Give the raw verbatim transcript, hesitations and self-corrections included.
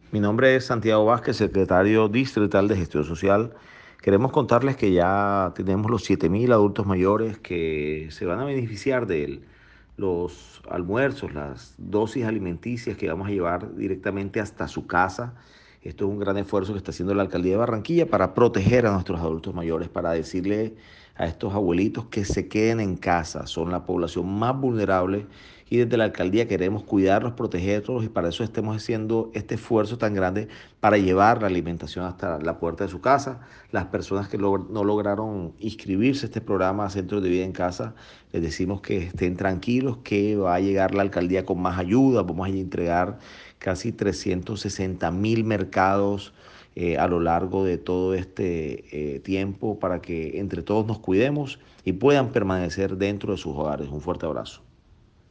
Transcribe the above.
Mi nombre es Santiago Vázquez, secretario distrital de Gestión Social. Queremos contarles que ya tenemos los siete mil adultos mayores que se van a beneficiar de los almuerzos, las dosis alimenticias que vamos a llevar directamente hasta su casa. Esto es un gran esfuerzo que está haciendo la Alcaldía de Barranquilla para proteger a nuestros adultos mayores, para decirle a estos abuelitos que se queden en casa. Son la población más vulnerable y desde la alcaldía queremos cuidarlos, protegerlos y para eso estemos haciendo este esfuerzo tan grande para llevar la alimentación hasta la puerta de su casa. Las personas que log no lograron inscribirse a este programa Centros de Vida en Casa, les decimos que estén tranquilos, que va a llegar la alcaldía con más ayuda. Vamos a entregar casi trescientos sesenta mil mercados eh, a lo largo de todo este eh, tiempo para que entre todos nos cuidemos y puedan permanecer dentro de sus hogares. Un fuerte abrazo.